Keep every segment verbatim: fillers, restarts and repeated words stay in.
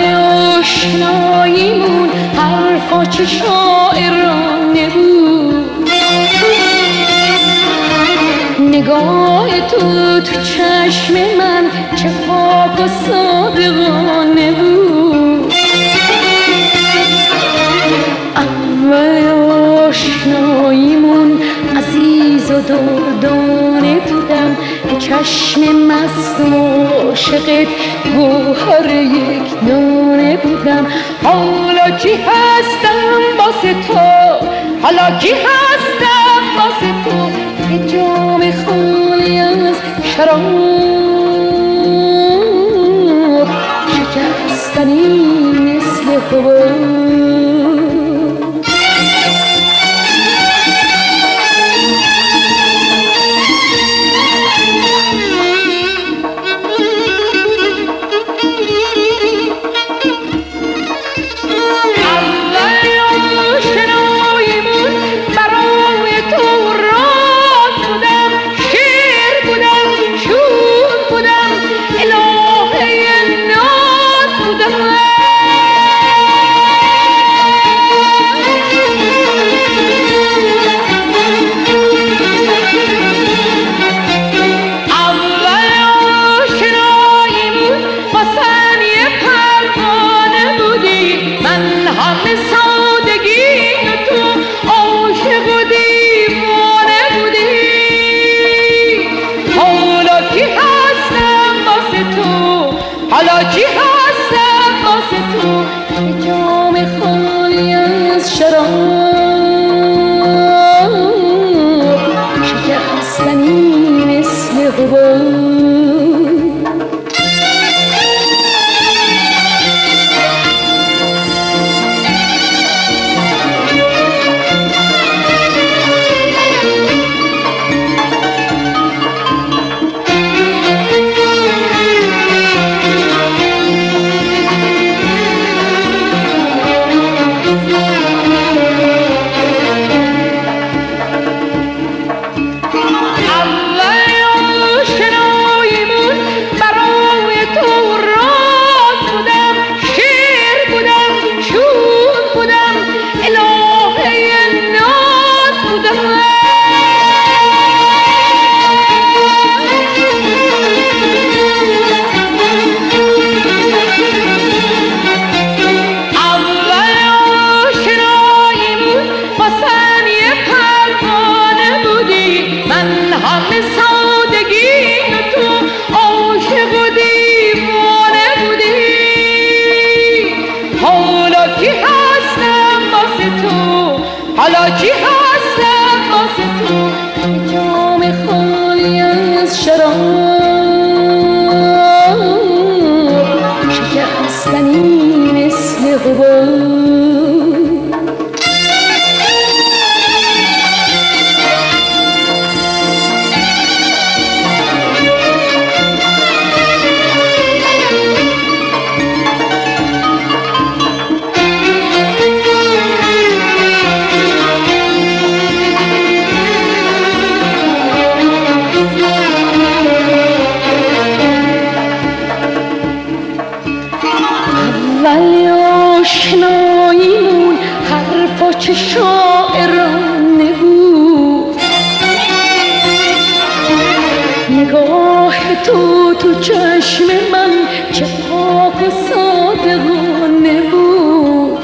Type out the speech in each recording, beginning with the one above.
آشناییمون حرفا چه شاعرانه بود، نگاه تو تو چشم من چه پاک و صادقانه بود. اول آشناییمون عزیز و دردانه بودم، به چشم مست و عاشقت گوهر یک دانه بودم. حالا کی هستم واسه تو، حالا کی هستم واسه تو، یه جام خالی از شراب شکستنی مثل حباب. حالا کی هستم واسه تو، یه جام خالی از شراب شکستنی مثل حباب. حالا کی هستم واسه تو، یه جام خالی از شراب شکستنی مثل حباب. ولی آشناییمون حرفا چه شاعرانه بود، نگاه تو تو چشم من چه پاک و صادقانه بود.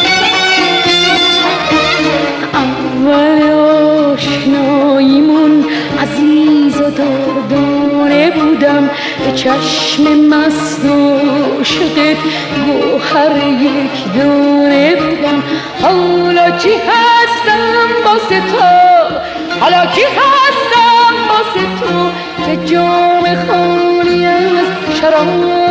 اول آشناییمون عزیز و دردانه بودم، به چشم مست و عاشقت گوهر یک دانه بودم. حالا کی هستم واسه تو، حالا کی هستم واسه تو، که جام خالی از شراب